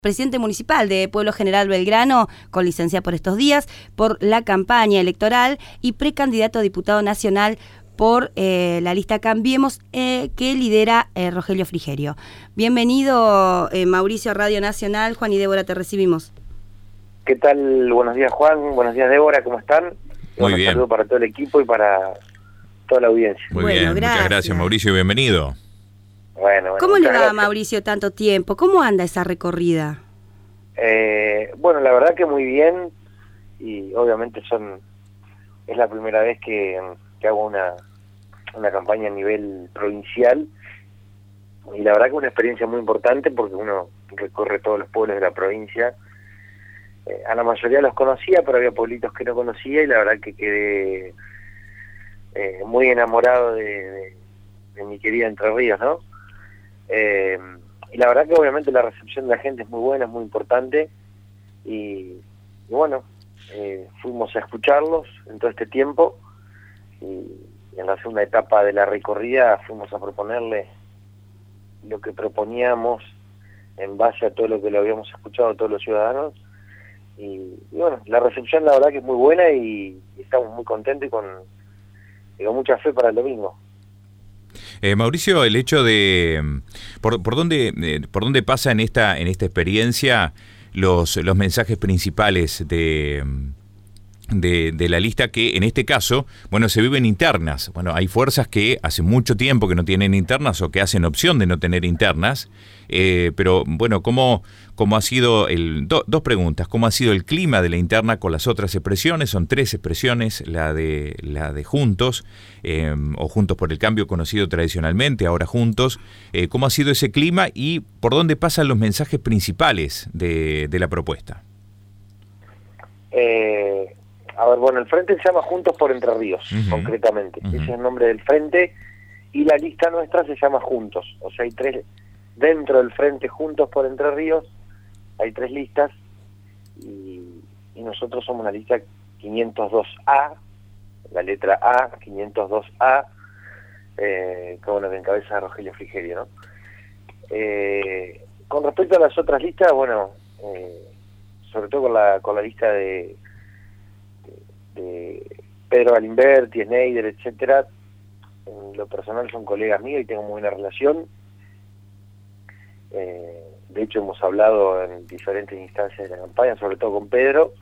Presidente municipal de Pueblo General Belgrano, con licencia por estos días, por la campaña electoral y precandidato a diputado nacional por la lista Cambiemos que lidera Rogelio Frigerio. Bienvenido, Mauricio, a Radio Nacional. Juan y Débora, te recibimos. ¿Qué tal? Buenos días, Juan. Buenos días, Débora. ¿Cómo están? Muy bien. Un saludo para todo el equipo y para toda la audiencia. Muy bien, muchas gracias, Mauricio. Bienvenido. Bueno, ¿Cómo le va, gracias. Mauricio, tanto tiempo? ¿Cómo anda esa recorrida? Bueno, la verdad que muy bien, y obviamente es la primera vez que hago una campaña a nivel provincial, y la verdad que una experiencia muy importante porque uno recorre todos los pueblos de la provincia. A la mayoría los conocía, pero había pueblitos que no conocía, y la verdad que quedé muy enamorado de mi querida Entre Ríos, ¿no? Y la verdad que obviamente la recepción de la gente es muy buena, es muy importante, y bueno, fuimos a escucharlos en todo este tiempo, y en la segunda etapa de la recorrida fuimos a proponerle lo que proponíamos en base a todo lo que lo habíamos escuchado a todos los ciudadanos, y bueno, la recepción la verdad que es muy buena, y estamos muy contentos y con mucha fe para el domingo. Mauricio, el hecho de por dónde pasa en esta experiencia los mensajes principales de la lista, que en este caso, bueno, se viven internas. Bueno, hay fuerzas que hace mucho tiempo que no tienen internas o que hacen opción de no tener internas, pero bueno, ¿cómo ha sido dos preguntas? ¿Cómo ha sido el clima de la interna con las otras expresiones? Son 3 expresiones, la de Juntos, o Juntos por el Cambio, conocido tradicionalmente, ahora Juntos. ¿Cómo ha sido ese clima y por dónde pasan los mensajes principales de la propuesta? A ver, bueno, el frente se llama Juntos por Entre Ríos, concretamente. Ese es el nombre del frente, y la lista nuestra se llama Juntos. O sea, hay 3, dentro del frente Juntos por Entre Ríos, hay 3 listas, y nosotros somos la lista 502A, la letra A, 502A, que bueno, que encabeza Rogelio Frigerio, ¿no? Con respecto a las otras listas, bueno, sobre todo con la lista de Pedro Galimberti, Schneider, etcétera, en lo personal son colegas míos y tengo muy buena relación. De hecho hemos hablado en diferentes instancias de la campaña, sobre todo con Pedro,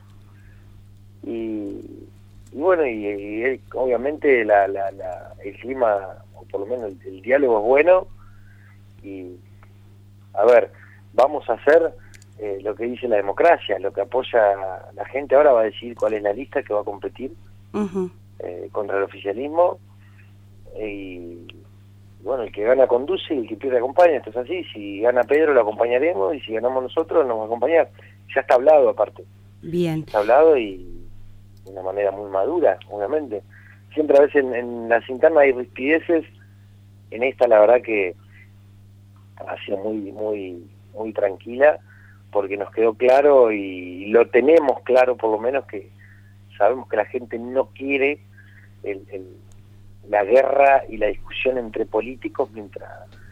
y bueno, y obviamente el clima, o por lo menos el diálogo es bueno, y a ver, vamos a hacer lo que dice la democracia, lo que apoya la gente. Ahora va a decidir cuál es la lista que va a competir contra el oficialismo, y bueno, el que gana conduce y el que pierde acompaña. Esto es así. Si gana Pedro lo acompañaremos, y si ganamos nosotros nos va a acompañar. Ya está hablado, aparte. Bien. Está hablado, y de una manera muy madura, obviamente. Siempre a veces en las internas hay rispideces. En esta la verdad que ha sido muy tranquila, porque nos quedó claro, y lo tenemos claro por lo menos, que sabemos que la gente no quiere la guerra y la discusión entre políticos mientras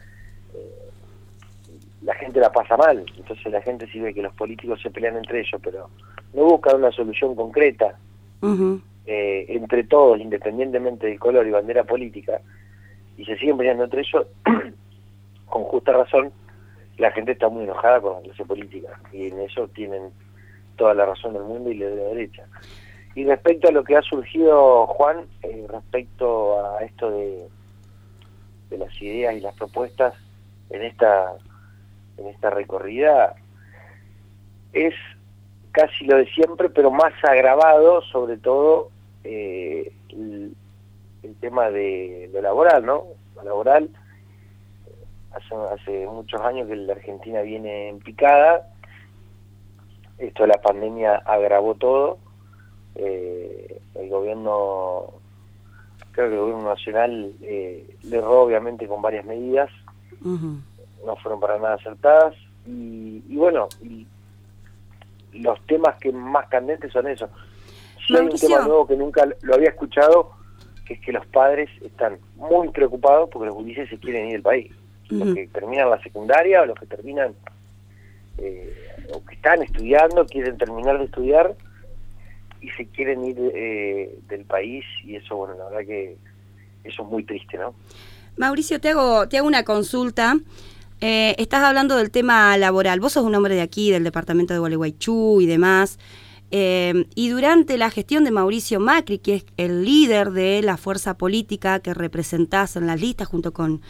la gente la pasa mal. Entonces la gente sí ve que los políticos se pelean entre ellos, pero no buscan una solución concreta entre todos, independientemente del color y bandera política, y se siguen peleando entre ellos con justa razón. La gente está muy enojada con la clase política, y en eso tienen toda la razón del mundo, y de la derecha. Y respecto a lo que ha surgido, Juan, respecto a esto de las ideas y las propuestas en esta recorrida, es casi lo de siempre, pero más agravado, sobre todo el tema de lo laboral, ¿no? Lo laboral, hace muchos años que la Argentina viene en picada. Esto de la pandemia agravó todo. El gobierno, creo que el gobierno nacional le erró obviamente con varias medidas, no fueron para nada acertadas, y bueno, y los temas que más candentes son esos. Sí, hay un tema nuevo que nunca lo había escuchado, que es que los padres están muy preocupados porque los gurises se quieren ir del país. Los que terminan la secundaria, o los que terminan o que están estudiando, quieren terminar de estudiar y se quieren ir del país, y eso, bueno, la verdad que eso es muy triste, ¿no? Mauricio, te hago una consulta. Estás hablando del tema laboral. Vos sos un hombre de aquí, del departamento de Gualeguaychú y demás. Y durante la gestión de Mauricio Macri, que es el líder de la fuerza política que representás en las listas junto con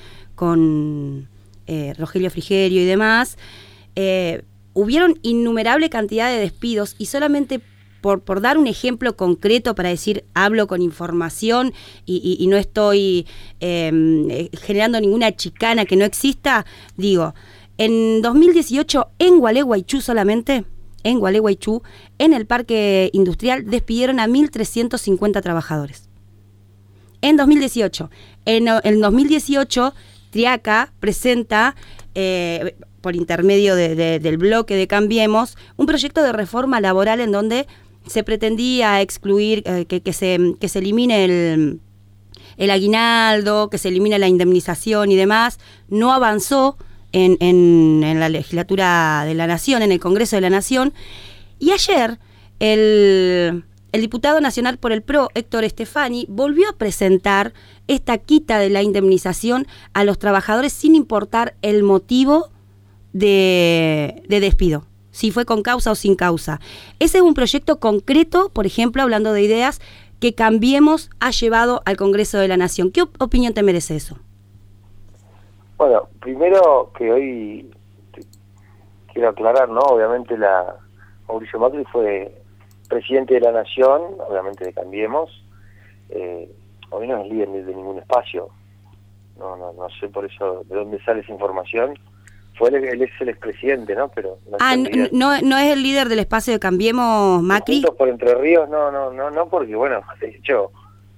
Rogelio Frigerio y demás, hubieron innumerable cantidad de despidos, y solamente por dar un ejemplo concreto para decir, hablo con información y no estoy generando ninguna chicana que no exista, digo, en 2018 en Gualeguaychú solamente, en Gualeguaychú, en el parque industrial despidieron a 1.350 trabajadores. En 2018. En 2018, Triaca presenta, por intermedio del bloque de Cambiemos, un proyecto de reforma laboral en donde se pretendía excluir, que se elimine el aguinaldo, que se elimine la indemnización y demás. No avanzó en la legislatura de la Nación, en el Congreso de la Nación. Y ayer el diputado nacional por el PRO, Héctor Stefani, volvió a presentar esta quita de la indemnización a los trabajadores sin importar el motivo de despido, si fue con causa o sin causa. Ese es un proyecto concreto, por ejemplo, hablando de ideas, que Cambiemos ha llevado al Congreso de la Nación. ¿Qué opinión te merece eso? Bueno, primero que hoy quiero aclarar, ¿no? Obviamente Mauricio Macri fue presidente de la Nación, obviamente de Cambiemos. Hoy no es líder de ningún espacio. No sé por eso de dónde sale esa información. Él es el expresidente, ¿no? Pero no es el líder del espacio de Cambiemos, Macri. Juntos por Entre Ríos, no, porque bueno, de hecho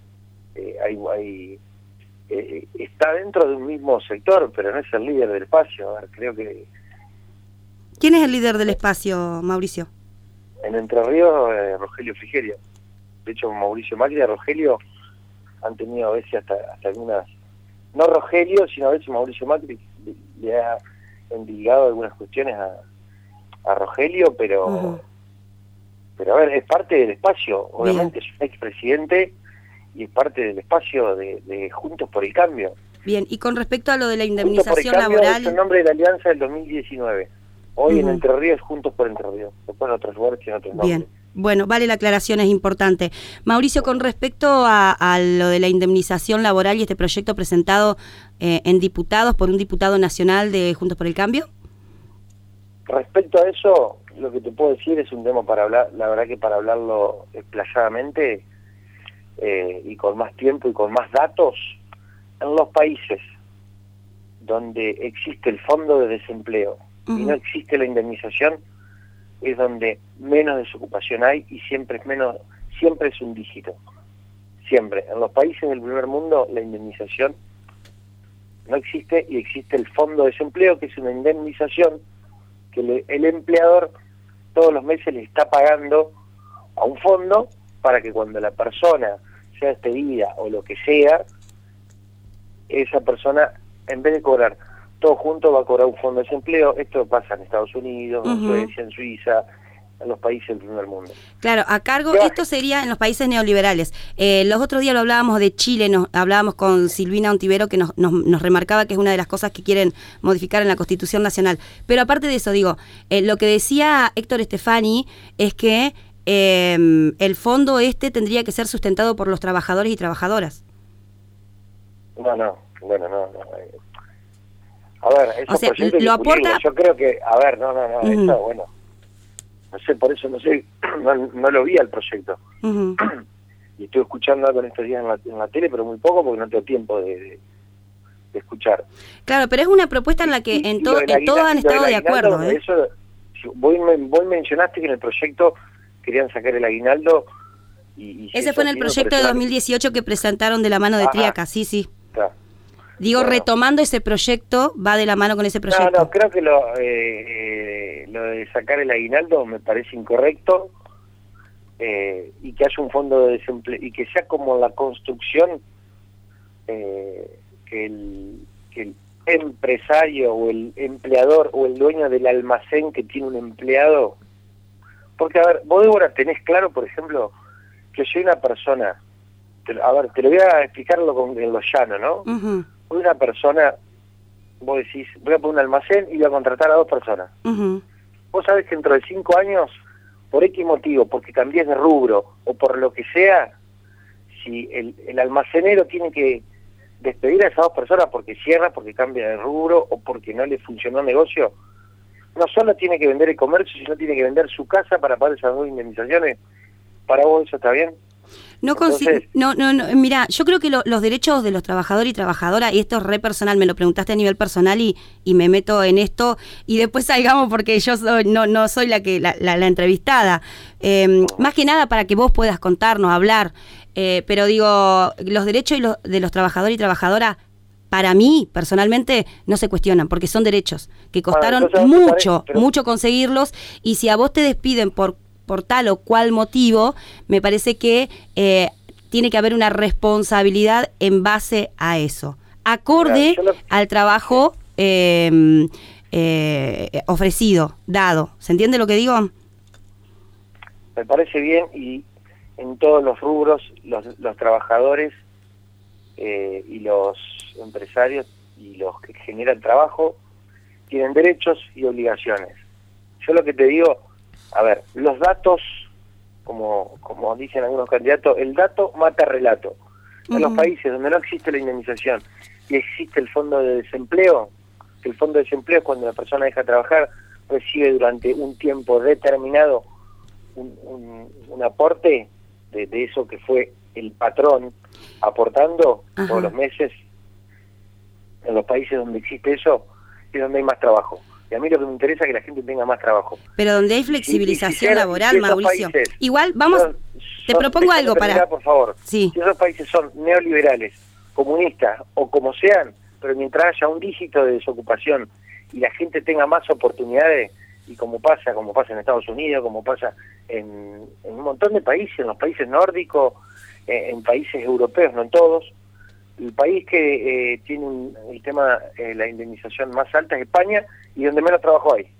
está dentro de un mismo sector, pero no es el líder del espacio. A ver, creo que... ¿Quién es el líder del espacio, Mauricio? En Entre Ríos, Rogelio Frigerio. De hecho, Mauricio Macri y Rogelio han tenido a veces hasta algunas... No Rogelio, sino a veces Mauricio Macri le ha endilgado algunas cuestiones a Rogelio, pero pero a ver, es parte del espacio, obviamente. Bien. Es un expresidente y es parte del espacio de Juntos por el Cambio. Bien, y con respecto a lo de la indemnización laboral... Es el nombre de la alianza del 2019. Hoy en Entre Ríos, Juntos por Entre Ríos. Después en otros lugares tiene otros nombres. Bien. Bueno, vale la aclaración, es importante. Mauricio, con respecto a lo de la indemnización laboral y este proyecto presentado en diputados por un diputado nacional de Juntos por el Cambio. Respecto a eso, lo que te puedo decir es un tema para hablar, la verdad que para hablarlo explayadamente y con más tiempo y con más datos, en los países donde existe el fondo de desempleo y no existe la indemnización, es donde menos desocupación hay y siempre es un dígito. Siempre. En los países del primer mundo la indemnización no existe y existe el fondo de desempleo, que es una indemnización que el empleador todos los meses le está pagando a un fondo para que cuando la persona sea despedida o lo que sea, esa persona, en vez de cobrar todo junto, va a cobrar un fondo de desempleo. Esto pasa en Estados Unidos, en Suecia, en Suiza, en los países del primer mundo. Claro, a cargo, esto sería en los países neoliberales. Los otros días lo hablábamos de Chile, hablábamos con Silvina Ontivero, que nos remarcaba que es una de las cosas que quieren modificar en la Constitución Nacional. Pero aparte de eso, digo, lo que decía Héctor Stefani es que el fondo tendría que ser sustentado por los trabajadores y trabajadoras. No. A ver, eso, o sea, lo aporta... Yo creo que, a ver, eso, bueno, no sé, por eso no lo vi al proyecto. Y estoy escuchando algo en estos días en la tele, pero muy poco porque no tengo tiempo de escuchar. Claro, pero es una propuesta en la que todos han estado de acuerdo. Eso, vos mencionaste que en el proyecto querían sacar el aguinaldo. Ese fue en el proyecto de 2018 que presentaron de la mano de Triaca, sí. Claro. Digo, bueno, retomando ese proyecto, va de la mano con ese proyecto. No, creo que lo de sacar el aguinaldo me parece incorrecto, y que haya un fondo de desempleo, y que sea como la construcción, que el empresario o el empleador o el dueño del almacén que tiene un empleado. Porque, a ver, vos, Débora, tenés claro, por ejemplo, que soy una persona, te lo voy a explicarlo en lo llano, ¿no? Uh-huh. Soy una persona, vos decís, voy a poner un almacén y voy a contratar a 2 personas. Uh-huh. Vos sabés que dentro de 5 años, por X motivo, porque cambiés de rubro o por lo que sea, si el almacenero tiene que despedir a esas 2 personas porque cierra, porque cambia de rubro o porque no le funcionó el negocio, no solo tiene que vender el comercio, sino tiene que vender su casa para pagar esas 2 indemnizaciones. ¿Para vos eso está bien? No, mira, yo creo que los derechos de los trabajadores y trabajadoras, y esto es re personal, me lo preguntaste a nivel personal y me meto en esto, y después salgamos porque yo no soy la entrevistada. Más que nada para que vos puedas contarnos, hablar, pero digo, los derechos de los trabajadores y trabajadoras, para mí, personalmente, no se cuestionan, porque son derechos que costaron mucho conseguirlos, y si a vos te despiden por tal o cual motivo, me parece que tiene que haber una responsabilidad en base a eso, acorde al trabajo ofrecido, dado. ¿Se entiende lo que digo? Me parece bien, y en todos los rubros los trabajadores y los empresarios y los que generan trabajo tienen derechos y obligaciones. Yo lo que te digo, a ver, los datos, como dicen algunos candidatos, el dato mata relato. En los países donde no existe la indemnización y existe el fondo de desempleo, que el fondo de desempleo es cuando la persona deja de trabajar, recibe durante un tiempo determinado un aporte de eso que fue el patrón aportando todos los meses. En los países donde existe eso es donde hay más trabajo. Y a mí lo que me interesa es que la gente tenga más trabajo. Pero donde hay flexibilización laboral, Mauricio. Países, igual, te propongo algo para... Por favor, sí. Si esos países son neoliberales, comunistas o como sean, pero mientras haya un dígito de desocupación y la gente tenga más oportunidades, y como pasa en Estados Unidos, como pasa en un montón de países, en los países nórdicos, en países europeos, no en todos. El país que tiene el tema, la indemnización más alta es España, y donde menos trabajo hay.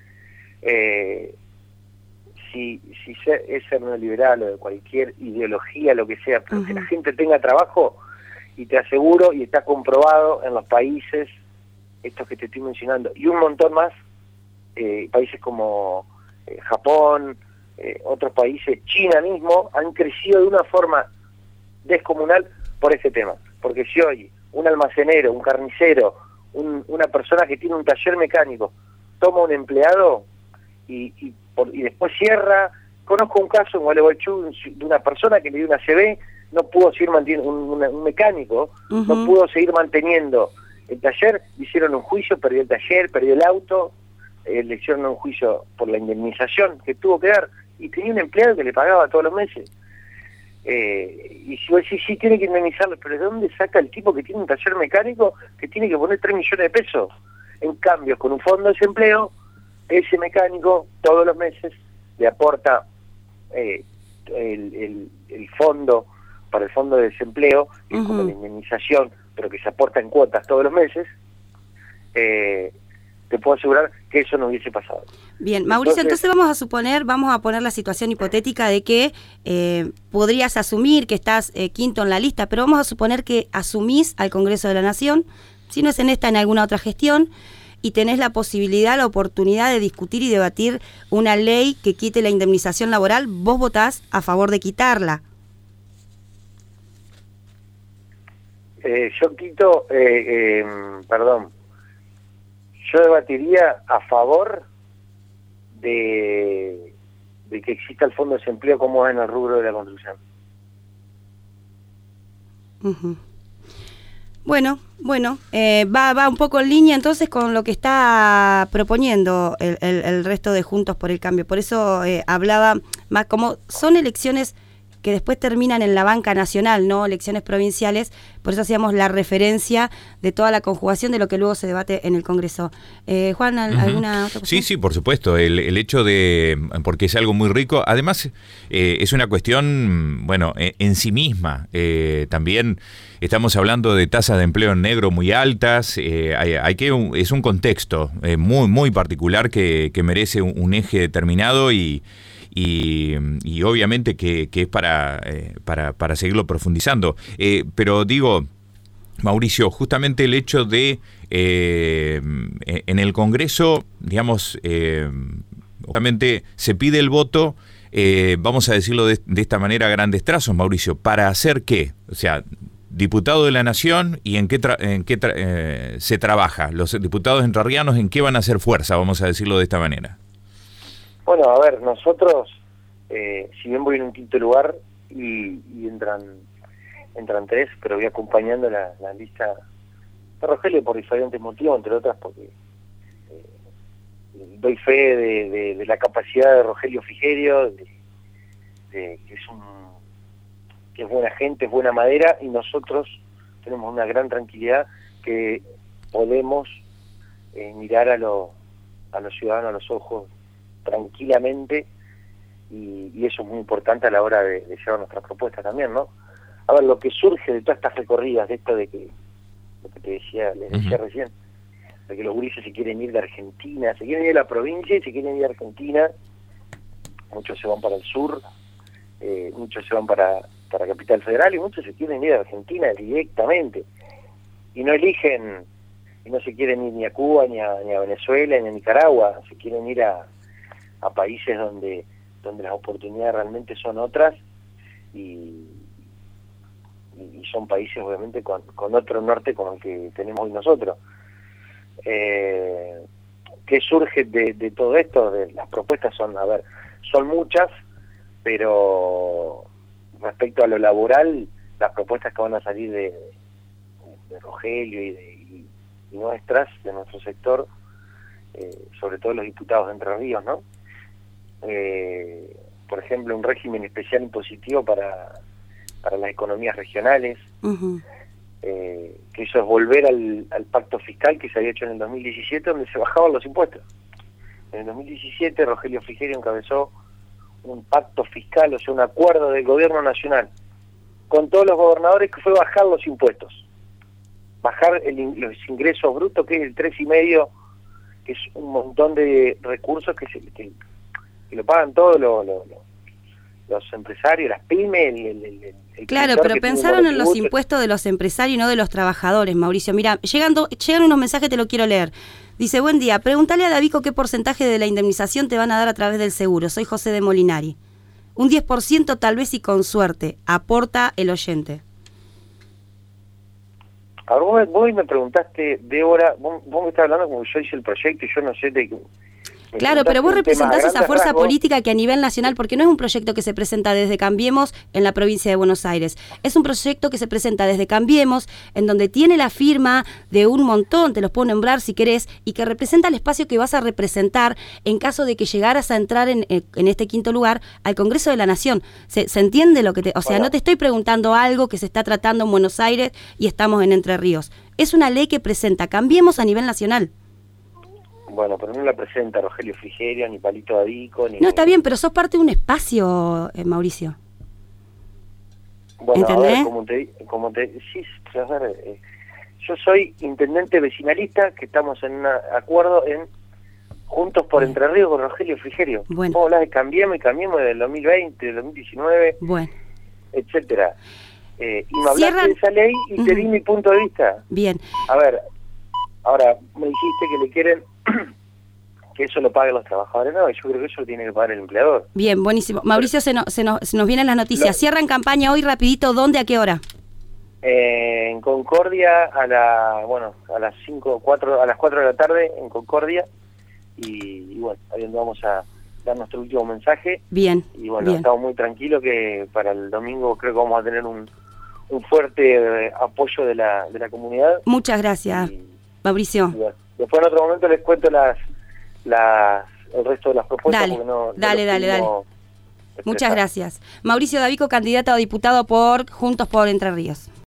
Si es ser neoliberal o de cualquier ideología, lo que sea, pero que la gente tenga trabajo, y te aseguro, y está comprobado en los países, estos que te estoy mencionando, y un montón más, países como Japón, otros países, China mismo, han crecido de una forma descomunal por ese tema. Porque si hoy un almacenero, un carnicero, una persona que tiene un taller mecánico toma un empleado y después cierra, conozco un caso en Gualeguaychú de una persona que le dio una CB, no pudo seguir manteniendo, un mecánico, no pudo seguir manteniendo el taller, le hicieron un juicio, perdió el taller, perdió el auto, le hicieron un juicio por la indemnización que tuvo que dar, y tenía un empleado que le pagaba todos los meses. Y si vos decís, sí, tiene que indemnizarlo, pero ¿de dónde saca el tipo que tiene un taller mecánico que tiene que poner 3 millones de pesos? En cambio, con un fondo de desempleo, ese mecánico todos los meses le aporta el fondo para el fondo de desempleo, que es como la indemnización, pero que se aporta en cuotas todos los meses. Te puedo asegurar que eso no hubiese pasado. Bien, Mauricio, entonces vamos a poner la situación hipotética de que podrías asumir que estás quinto en la lista, pero vamos a suponer que asumís al Congreso de la Nación, si no es en esta, en alguna otra gestión, y tenés la posibilidad, la oportunidad de discutir y debatir una ley que quite la indemnización laboral, vos votás a favor de quitarla. Yo debatiría a favor de que exista el fondo de desempleo como es en el rubro de la construcción. Bueno, va un poco en línea entonces con lo que está proponiendo el resto de Juntos por el Cambio. Por eso hablaba más, como son elecciones que después terminan en la banca nacional, no elecciones provinciales. Por eso hacíamos la referencia de toda la conjugación de lo que luego se debate en el Congreso. Juan, ¿alguna otra cuestión? Sí, por supuesto. El hecho de, porque es algo muy rico, además es una cuestión, bueno, en sí misma. También estamos hablando de tasas de empleo en negro muy altas. Es un contexto muy particular que merece un eje determinado y obviamente que es para seguirlo profundizando. Pero digo, Mauricio, justamente el hecho de en el Congreso, digamos, obviamente se pide el voto, vamos a decirlo de esta manera a grandes trazos, Mauricio, ¿para hacer qué? O sea, diputado de la Nación, ¿y en qué se trabaja? Los diputados entrerrianos, ¿en qué van a hacer fuerza? Vamos a decirlo de esta manera. Bueno, a ver, nosotros, si bien voy en un quinto lugar y entran tres, pero voy acompañando la lista de Rogelio por diferentes motivos, entre otras porque doy fe de la capacidad de Rogelio Frigerio, que es buena gente, es buena madera, y nosotros tenemos una gran tranquilidad que podemos mirar a los ciudadanos a los ojos tranquilamente, y eso es muy importante a la hora de llevar nuestras propuestas también, ¿no? A ver, lo que surge de todas estas recorridas, de esto de que, lo que les decía recién, de que los gurises se quieren ir de Argentina, se quieren ir a la provincia y se quieren ir a Argentina, muchos se van para el sur, muchos se van para Capital Federal, y muchos se quieren ir a Argentina directamente, y no eligen, y no se quieren ir ni a Cuba, ni a Venezuela, ni a Nicaragua, se quieren ir a países donde las oportunidades realmente son otras, y son países obviamente con otro norte como el que tenemos hoy nosotros. ¿Qué surge de todo esto? Las propuestas son muchas, pero respecto a lo laboral, las propuestas que van a salir de Rogelio y nuestras, de nuestro sector, sobre todo los diputados de Entre Ríos, ¿no? Por ejemplo, un régimen especial impositivo para las economías regionales, que eso es volver al pacto fiscal que se había hecho en el 2017, donde se bajaban los impuestos. En el 2017 Rogelio Frigerio encabezó un pacto fiscal, o sea, un acuerdo del gobierno nacional con todos los gobernadores, que fue bajar los impuestos, bajar los ingresos brutos, que es el 3,5%, que es un montón de recursos que lo pagan todos los empresarios, las pymes, claro, pero pensaron en los impuestos de los empresarios y no de los trabajadores, Mauricio. Mira, llegan unos mensajes, te lo quiero leer. Dice, buen día, pregúntale a Davico qué porcentaje de la indemnización te van a dar a través del seguro. Soy José de Molinari. Un 10% tal vez y con suerte, aporta el oyente. Ahora vos me preguntaste, Débora, vos me estás hablando como yo hice el proyecto y yo no sé de... Claro, pero vos representás esa fuerza política que a nivel nacional, porque no es un proyecto que se presenta desde Cambiemos en la provincia de Buenos Aires, es un proyecto que se presenta desde Cambiemos, en donde tiene la firma de un montón, te los puedo nombrar si querés, y que representa el espacio que vas a representar en caso de que llegaras a entrar en este quinto lugar al Congreso de la Nación. ¿Se entiende lo que te...? O sea, no te estoy preguntando algo que se está tratando en Buenos Aires y estamos en Entre Ríos. Es una ley que presenta Cambiemos a nivel nacional. Bueno, pero no la presenta Rogelio Frigerio, ni Palito Davico, ni... No, está bien, pero sos parte de un espacio, Mauricio. Bueno, ¿entendés? A ver, como te sí, a ver, yo soy intendente vecinalista, que estamos en un acuerdo en Juntos por Entre Ríos con Rogelio Frigerio. Bueno. Vamos a hablar de Cambiemos del 2020, del 2019, bueno, etcétera. Y me hablaste de esa ley y te di mi punto de vista. Bien. A ver, ahora me dijiste que le quieren que eso lo paguen los trabajadores. No, yo creo que eso lo tiene que pagar el empleador. Bien, buenísimo. Mauricio, se nos vienen las noticias. Cierran campaña hoy rapidito, ¿dónde, a qué hora? En Concordia a las 4 de la tarde en Concordia, y bueno, ahí donde vamos a dar nuestro último mensaje. Bien. Y bueno, bien. Estamos muy tranquilos que para el domingo creo que vamos a tener un fuerte apoyo de la comunidad. Muchas gracias, Mauricio. Bueno, después en otro momento les cuento el resto de las propuestas. Dale, porque no dale. Muchas gracias. Mauricio Davico, candidato a diputado por Juntos por Entre Ríos.